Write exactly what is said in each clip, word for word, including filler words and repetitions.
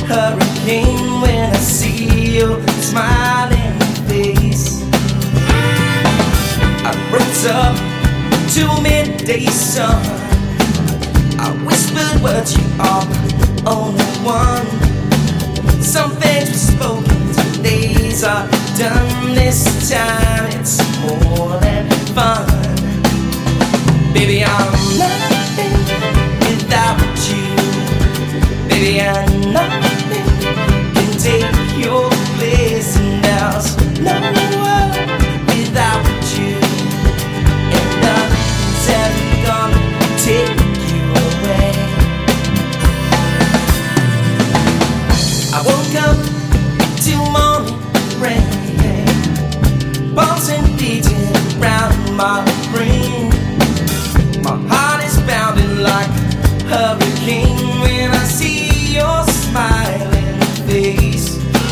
hurricane when I see your smiling face. I rose up to midday sun. I whispered words, you are the only one. Some things were spoken, some days are done. This time it's more than fun. Baby, I'm nothing without you. Baby, I'm nothing can take your place, and there's no world without you, and nothing's ever gonna take you away. I woke up to morning rain, balls and beating around my brain. My heart is pounding like a hurricane when I see your smiling face.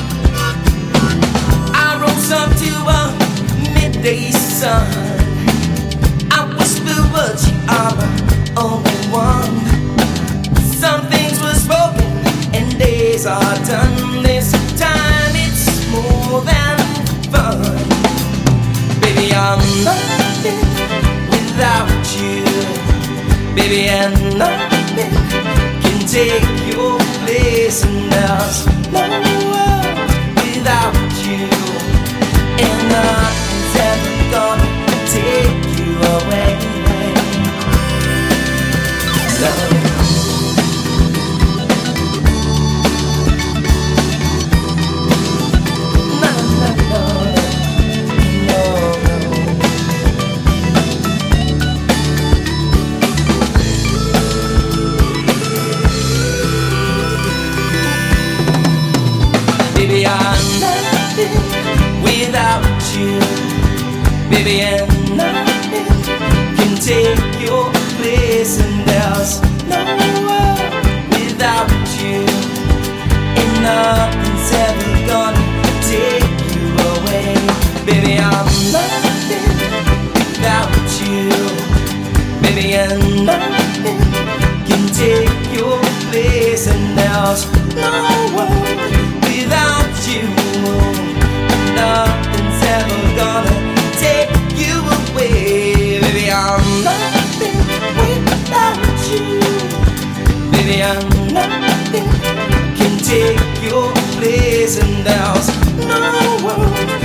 I rose up to a midday sun. I whisper words, you are the only one. Some things were spoken and days are done. This time it's more than fun. Baby, I'm nothing without you. Baby, and nothing can take your place, and there's no world without you, and nothing's ever gonna take you away. Love. Baby, I'm nothing without you. Baby, and nothing can take your place, and there's no world without you, and nothing's ever gonna take you away. Baby, I'm nothing without you. Baby, and nothing can take your place, and there's no world without you, nothing's ever gonna take you away. Baby, I'm nothing without you. Baby, I'm nothing can take your place, and there's no world